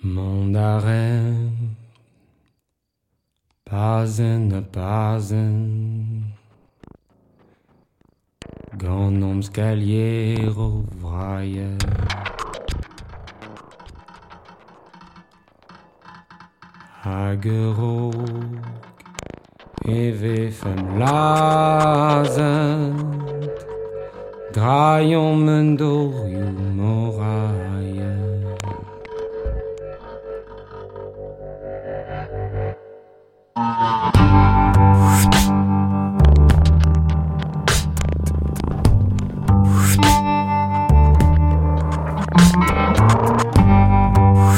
Mondaren, pasen, Gonomskaliero vraie. Hagerog, eve femlazen, draaion mendoriu moraie.